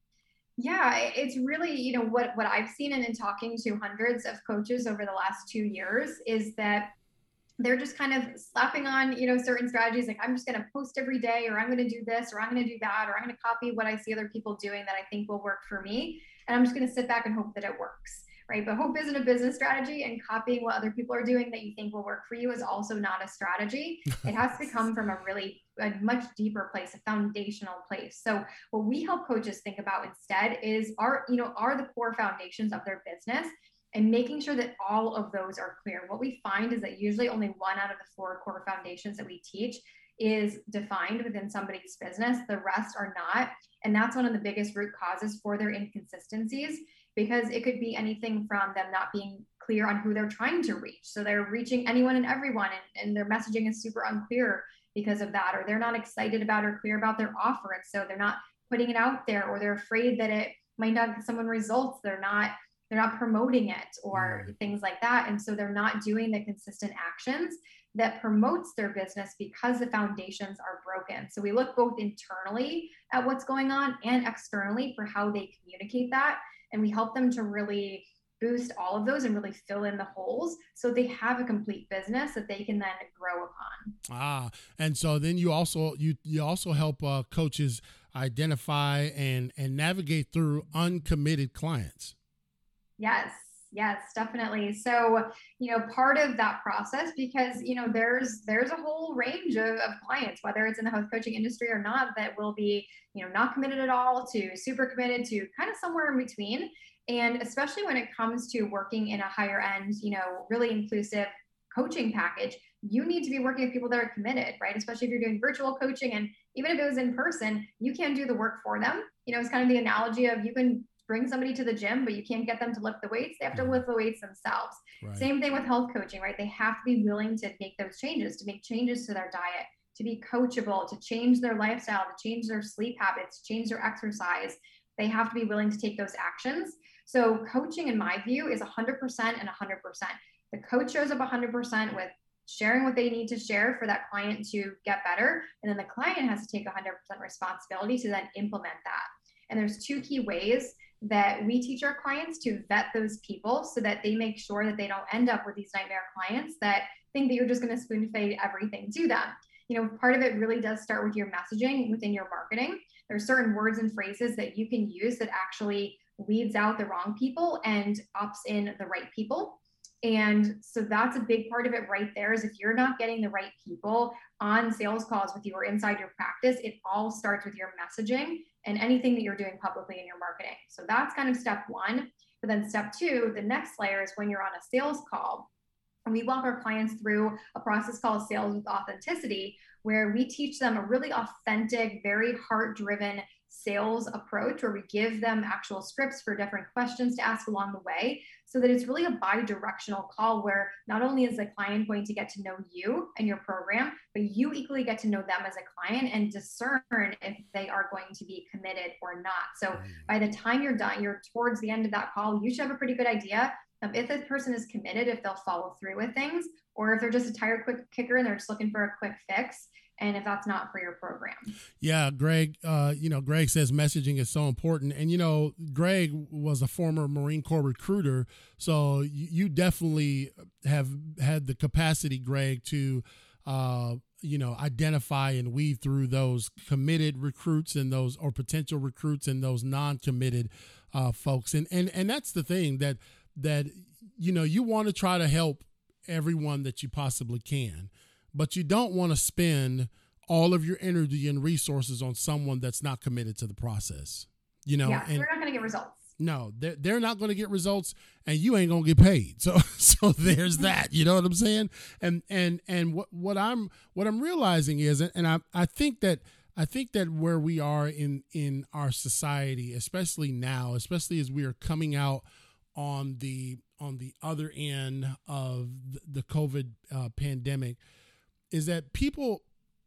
Yeah, it's really, you know, what, what I've seen and in talking to hundreds of coaches over the last two years is that they're just kind of slapping on, you know, certain strategies. Like, I'm just going to post every day, or I'm going to do this, or I'm going to do that, or I'm going to copy what I see other people doing that I think will work for me. And I'm just going to sit back and hope that it works, right? But hope isn't a business strategy, and copying what other people are doing that you think will work for you is also not a strategy. It has to come from a really, a much deeper place, a foundational place. So what we help coaches think about instead is are, you know, are the core foundations of their business, and making sure that all of those are clear. What we find is that usually only one out of the four core foundations that we teach is defined within somebody's business. The rest are not. And that's one of the biggest root causes for their inconsistencies, because it could be anything from them not being clear on who they're trying to reach. So they're reaching anyone and everyone, and, and their messaging is super unclear because of that, or they're not excited about or clear about their offer. And so they're not putting it out there, or they're afraid that it might not get someone results. They're not they're not promoting it, or mm. things like that. And so they're not doing the consistent actions that promotes their business because the foundations are broken. So we look both internally at what's going on and externally for how they communicate that. And we help them to really boost all of those and really fill in the holes so they have a complete business that they can then grow upon. Ah, and so then you also you you also help uh, coaches identify and and navigate through uncommitted clients. Yes, yes, definitely. So, you know, part of that process, because, you know, there's there's a whole range of, of clients, whether it's in the health coaching industry or not, that will be, you know, not committed at all to super committed to kind of somewhere in between. And especially when it comes to working in a higher end, you know, really inclusive coaching package, you need to be working with people that are committed, right? Especially if you're doing virtual coaching, and even if it was in person, you can't do the work for them. You know, it's kind of the analogy of you can bring somebody to the gym, but you can't get them to lift the weights. They have to lift the weights themselves. Right. Same thing with health coaching, right? They have to be willing to make those changes, to make changes to their diet, to be coachable, to change their lifestyle, to change their sleep habits, change their exercise. They have to be willing to take those actions. So coaching, in my view, is one hundred percent and one hundred percent. The coach shows up one hundred percent with sharing what they need to share for that client to get better. And then the client has to take one hundred percent responsibility to then implement that. And there's two key ways that we teach our clients to vet those people so that they make sure that they don't end up with these nightmare clients that think that you're just going to spoon feed everything to them. You know, part of it really does start with your messaging within your marketing. There are certain words and phrases that you can use that actually weeds out the wrong people and ups in the right people. And so that's a big part of it right there, is if you're not getting the right people on sales calls with you or inside your practice, it all starts with your messaging and anything that you're doing publicly in your marketing. So that's kind of step one. But then step two, the next layer is when you're on a sales call. And we walk our clients through a process called Sales with Authenticity, where we teach them a really authentic, very heart-driven sales approach, where we give them actual scripts for different questions to ask along the way, so that it's really a bi-directional call where not only is the client going to get to know you and your program, but you equally get to know them as a client and discern if they are going to be committed or not. So by the time you're done, you're towards the end of that call, you should have a pretty good idea of if this person is committed, if they'll follow through with things, or if they're just a tired quick kicker and they're just looking for a quick fix, and if that's not for your program. Yeah, Greg, uh, you know, Greg says messaging is so important. And, you know, Greg was a former Marine Corps recruiter. So you, you definitely have had the capacity, Greg, to, uh, you know, identify and weed through those committed recruits and those, or potential recruits, and those non-committed uh, folks. And, and, and that's the thing that, that, you know, you want to try to help everyone that you possibly can, but you don't want to spend all of your energy and resources on someone that's not committed to the process. You know, yeah, and we're not going to get results. No, they're, they're not going to get results, and you ain't going to get paid. So, so there's that, you know what I'm saying? And, and, and what, what I'm, what I'm realizing is, and I, I think that, I think that where we are in, in our society, especially now, especially as we are coming out on the, on the other end of the COVID uh, pandemic, is that people,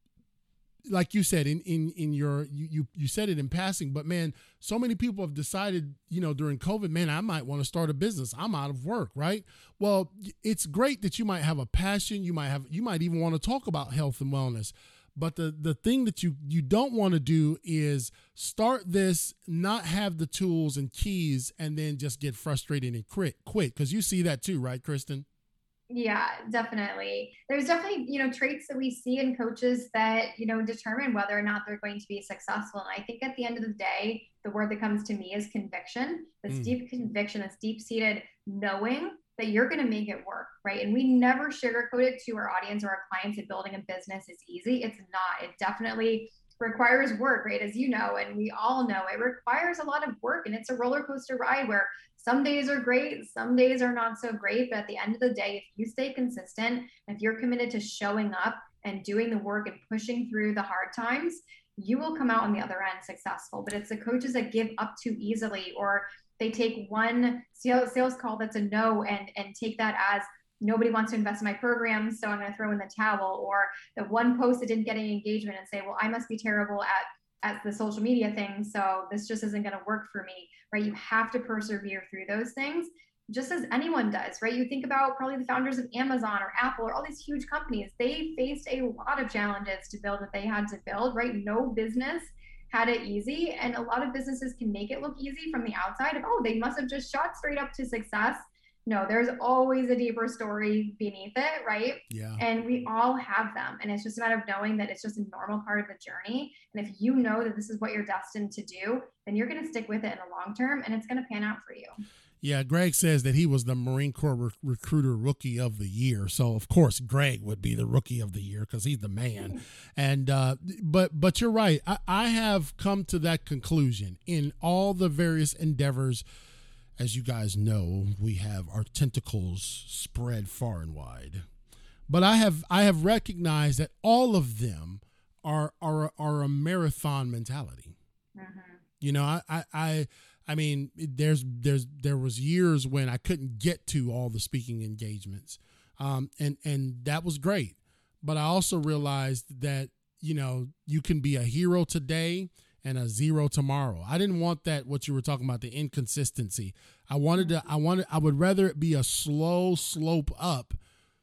like you said, in, in, in your, you, you, you said it in passing, but man, so many people have decided, you know, during COVID, man, I might want to start a business. I'm out of work, right? Well, it's great that you might have a passion. You might have, you might even want to talk about health and wellness. But the, the thing that you, you don't want to do is start this, not have the tools and keys, and then just get frustrated and quit, quit. Cause you see that too, right, Kristen? Yeah, definitely. There's definitely, you know, traits that we see in coaches that, you know, determine whether or not they're going to be successful. And I think at the end of the day, the word that comes to me is conviction. This mm. deep conviction, this deep-seated knowing that you're going to make it work, right? And we never sugarcoat it to our audience or our clients that building a business is easy. It's not. It definitely requires work, right? As you know, and we all know, it requires a lot of work, and it's a roller coaster ride where some days are great, some days are not so great. But at the end of the day, if you stay consistent, if you're committed to showing up and doing the work and pushing through the hard times, you will come out on the other end successful. But it's the coaches that give up too easily, or they take one sales call that's a no and, and take that as nobody wants to invest in my program, so I'm going to throw in the towel, or the one post that didn't get any engagement and say, well, I must be terrible at at the social media thing, so this just isn't going to work for me, right? You have to persevere through those things, just as anyone does, right? You think about probably the founders of Amazon or Apple or all these huge companies. They faced a lot of challenges to build what they had to build, right? No business had it easy, and a lot of businesses can make it look easy from the outside of, oh, they must have just shot straight up to success. No, there's always a deeper story beneath it, right? Yeah. And we all have them. And it's just a matter of knowing that it's just a normal part of the journey. And if you know that this is what you're destined to do, then you're going to stick with it in the long term, and it's going to pan out for you. Yeah, Greg says that he was the Marine Corps Re- Recruiter Rookie of the Year. So, of course, Greg would be the Rookie of the Year because he's the man. And uh, but but you're right. I, I have come to that conclusion in all the various endeavors. As you guys know, we have our tentacles spread far and wide. But I have I have recognized that all of them are are are a marathon mentality. Mm-hmm. You know, I, I I I mean, there's there's there was years when I couldn't get to all the speaking engagements, um, and and that was great. But I also realized that, you know, you can be a hero today and a zero tomorrow. I didn't want that, what you were talking about, the inconsistency. I wanted to, I wanted, I would rather it be a slow slope up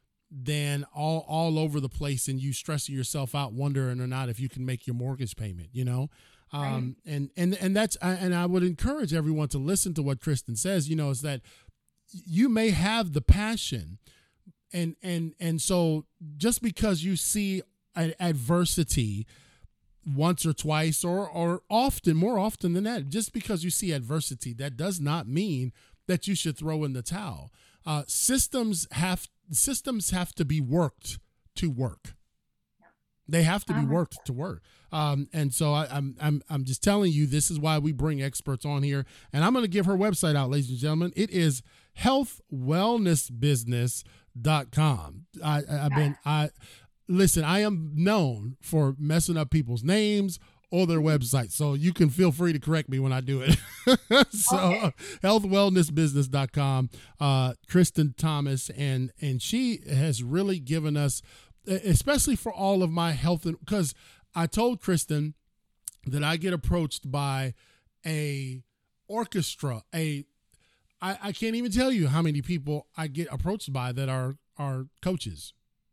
than all, all over the place and you stressing yourself out, wondering or not if you can make your mortgage payment, you know? Um, right. and, and, and that's, and I would encourage everyone to listen to what Kristen says, you know, is that you may have the passion, and, and, and so just because you see an adversity once or twice or or often, more often than that, just because you see adversity, that does not mean that you should throw in the towel. uh, systems have systems have to be worked to work. They have to be worked to work. Um, and so I, I'm I'm I'm just telling you, this is why we bring experts on here. And I'm going to give her website out, ladies and gentlemen. It is health wellness business dot com. I, I've been I listen. I am known for messing up people's names or their websites, so you can feel free to correct me when I do it. so okay. uh, health wellness business dot com. Uh, Kristen Thomas, and and she has really given us, especially for all of my health, because I told Kristen that I get approached by a orchestra, a I, I can't even tell you how many people I get approached by that are are coaches.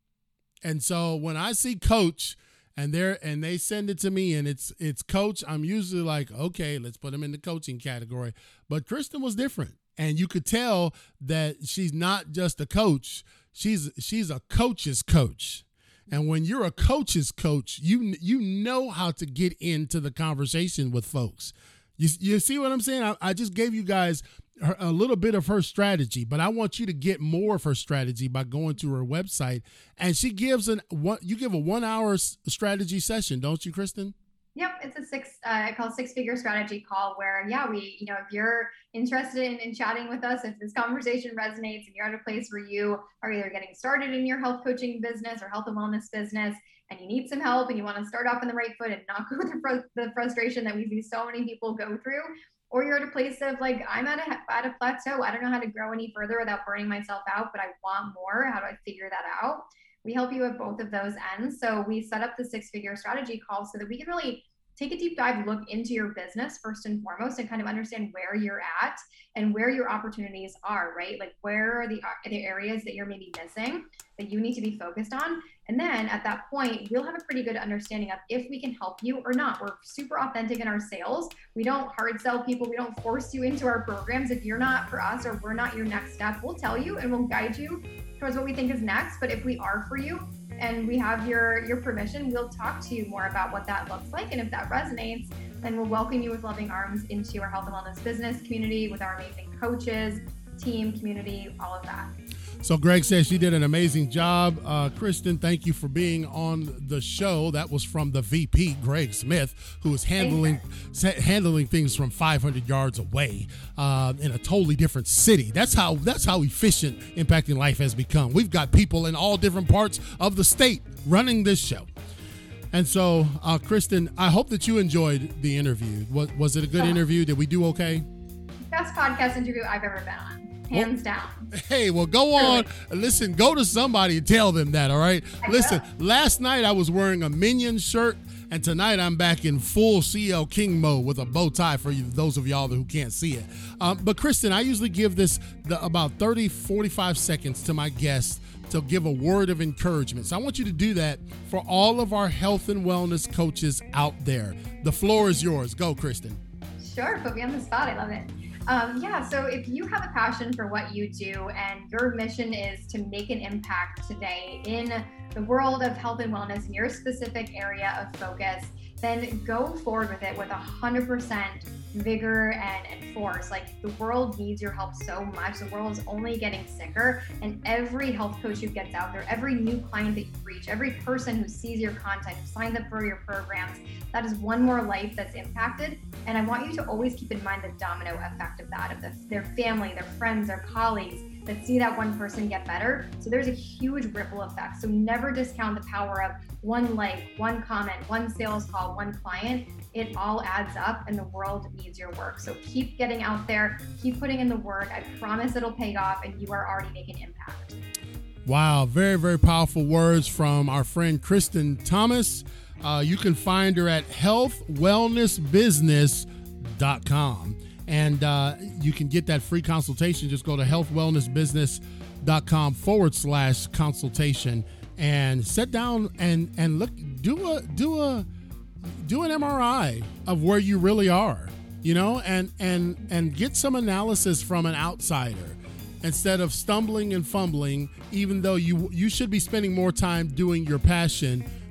And so when I see coach and they're and they send it to me and it's it's coach, I'm usually like, okay, let's put him in the coaching category. But Kristen was different. And you could tell that she's not just a coach, she's she's a coach's coach. And when you're a coach's coach, you you know how to get into the conversation with folks. You, you see what I'm saying? I, I just gave you guys her, a little bit of her strategy, but I want you to get more of her strategy by going to her website. And she gives an one. You give a one hour strategy session, don't you, Kristen? Yep, it's a six, uh, I call six figure strategy call where, yeah, we, you know, if you're interested in, in chatting with us, if this conversation resonates and you're at a place where you are either getting started in your health coaching business or health and wellness business, and you need some help and you want to start off on the right foot and not go through fr- the frustration that we see so many people go through, or you're at a place of like, I'm at a, at a plateau. I don't know how to grow any further without burning myself out, but I want more. How do I figure that out? We help you at both of those ends. So we set up the six figure strategy call so that we can really take a deep dive look into your business first and foremost and kind of understand where you're at and where your opportunities are, right? Like where are the, are the areas that you're maybe missing that you need to be focused on? And then at that point, we'll have a pretty good understanding of if we can help you or not. We're super authentic in our sales. We don't hard sell people. We don't force you into our programs. If you're not for us or we're not your next step, we'll tell you and we'll guide you towards what we think is next. But if we are for you, and we have your your permission, we'll talk to you more about what that looks like. And if that resonates, then we'll welcome you with loving arms into our health and wellness business community with our amazing coaches, team, community, all of that. So Greg says she did an amazing job. Uh, Kristen, thank you for being on the show. That was from the V P, Greg Smith, who is handling handling things from five hundred yards away uh, in a totally different city. That's how that's how efficient Impacting Life has become. We've got people in all different parts of the state running this show. And so, uh, Kristen, I hope that you enjoyed the interview. Was, was it a good oh. interview? Did we do okay? Best podcast interview I've ever been on. Hands well, down. Hey, well, go on. Listen, go to somebody and tell them that, all right? I Listen, will. Last night I was wearing a Minion shirt, and tonight I'm back in full C L King mode with a bow tie for you, those of y'all who can't see it. Um, but, Kristen, I usually give this the, about thirty, forty-five seconds to my guests to give a word of encouragement. So I want you to do that for all of our health and wellness coaches out there. The floor is yours. Go, Kristen. Sure. Put me on the spot. I love it. Um, yeah, so if you have a passion for what you do and your mission is to make an impact today in the world of health and wellness in your specific area of focus, then go forward with it with one hundred percent vigor and, and force. Like the world needs your help so much. The world is only getting sicker, and every health coach who gets out there, every new client that you reach, every person who sees your content, who signs up for your programs, that is one more life that's impacted. And I want you to always keep in mind the domino effect of that, of the, their family, their friends, their colleagues that see that one person get better. So there's a huge ripple effect. So never discount the power of one like, one comment, one sales call, one client. It all adds up and the world needs your work. So keep getting out there, keep putting in the work. I promise it'll pay off and you are already making impact. Wow, very, very powerful words from our friend Kristen Thomas. Uh, you can find her at health wellness business dot com. And uh, you can get that free consultation. Just go to health wellness business dot com forward slash consultation and sit down and, and look, do a, do a, do an M R I of where you really are, you know, and, and, and get some analysis from an outsider instead of stumbling and fumbling, even though you, you should be spending more time doing your passion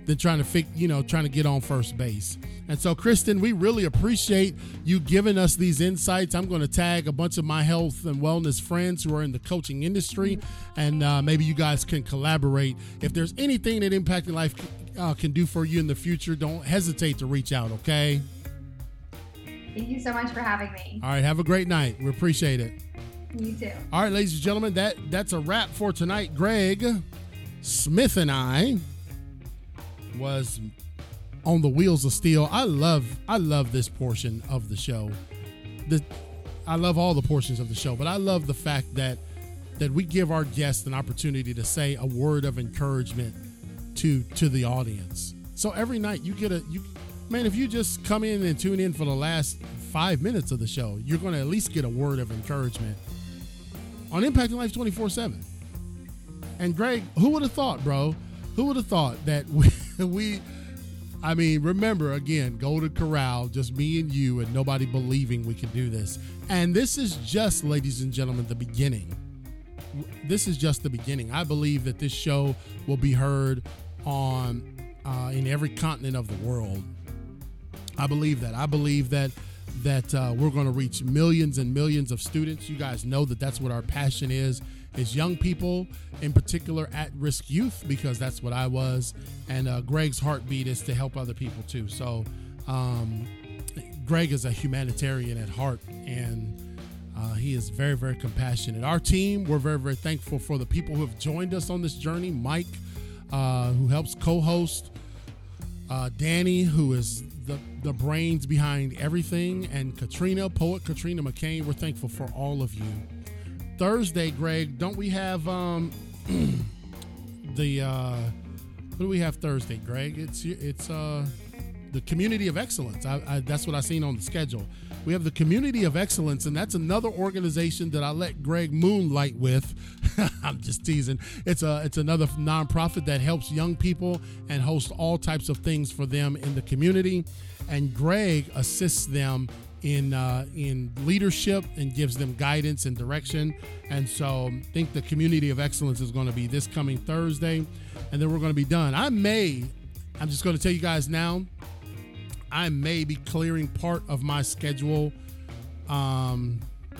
than trying to fig, you know, trying to get on first base. And so, Kristen, we really appreciate you giving us these insights. I'm going to tag a bunch of my health and wellness friends who are in the coaching industry, and uh, maybe you guys can collaborate. If there's anything that Impacting Life uh, can do for you in the future, don't hesitate to reach out, okay? Thank you so much for having me. All right, have a great night. We appreciate it. You too. All right, ladies and gentlemen, that, that's a wrap for tonight. Greg Smith and I was on the wheels of steel. I love I love this portion of the show. The I love all the portions of the show, but I love the fact that that we give our guests an opportunity to say a word of encouragement to to the audience. So every night you get a you man, if you just come in and tune in for the last five minutes of the show, you're going to at least get a word of encouragement on Impacting Life twenty-four seven. And Greg, who would have thought, bro? Who would have thought that we, we I mean, remember, again, Golden Corral, just me and you and nobody believing we could do this. And this is just, ladies and gentlemen, the beginning. This is just the beginning. I believe that this show will be heard on uh, in every continent of the world. I believe that. I believe that that uh, we're going to reach millions and millions of students. You guys know that that's what our passion is. Is young people, in particular at-risk youth, because that's what I was. And uh, Greg's heartbeat is to help other people too. So um, Greg is a humanitarian at heart, and uh, he is very, very compassionate. Our team, we're very, very thankful for the people who have joined us on this journey. Mike, uh, who helps co-host, uh, Danny, who is the, the brains behind everything, and Katrina, poet Katrina McCain. We're thankful for all of you. Thursday, Greg, don't we have um the uh what do we have Thursday, Greg? It's it's uh the Community of Excellence. I, I that's what I seen on the schedule. We have the Community of Excellence, and that's another organization that I let Greg moonlight with. I'm just teasing. It's a it's another nonprofit that helps young people and hosts all types of things for them in the community, and Greg assists them in uh, in leadership and gives them guidance and direction. And so I think the Community of Excellence is going to be this coming Thursday, and then we're going to be done. I may, I'm just going to tell you guys now, I may be clearing part of my schedule. Um,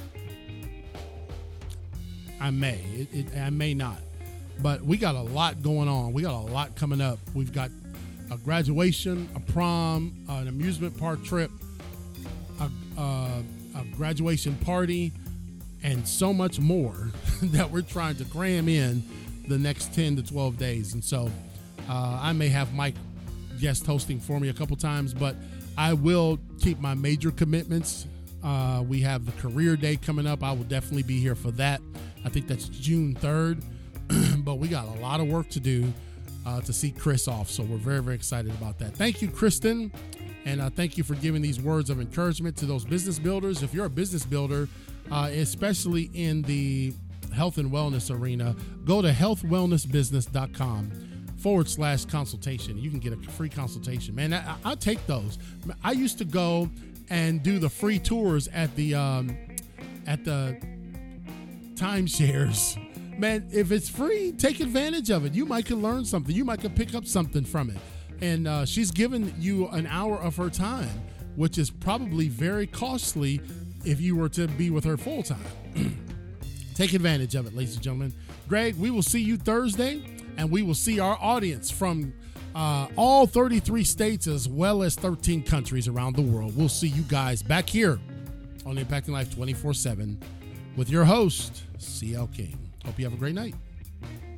I may, it, it, I may not, but we got a lot going on. We got a lot coming up. We've got a graduation, a prom, an amusement park trip, A, uh, a graduation party, and so much more that we're trying to cram in the next ten to twelve days. And so uh, I may have Mike guest hosting for me a couple times, but I will keep my major commitments. Uh, we have the career day coming up. I will definitely be here for that. I think that's June third, but we got a lot of work to do uh, to see Chris off. So we're very, very excited about that. Thank you, Kristen. And uh, thank you for giving these words of encouragement to those business builders. If you're a business builder, uh, especially in the health and wellness arena, go to healthwellnessbusiness.com forward slash consultation. You can get a free consultation. Man, I, I'll take those. I used to go and do the free tours at the um, at the timeshares. Man, if it's free, take advantage of it. You might could learn something. You might could pick up something from it. And uh, she's given you an hour of her time, which is probably very costly if you were to be with her full time. Take advantage of it, ladies and gentlemen. Greg, we will see you Thursday, and we will see our audience from uh, all thirty-three states as well as thirteen countries around the world. We'll see you guys back here on Impacting Life twenty-four seven with your host, C L King. Hope you have a great night.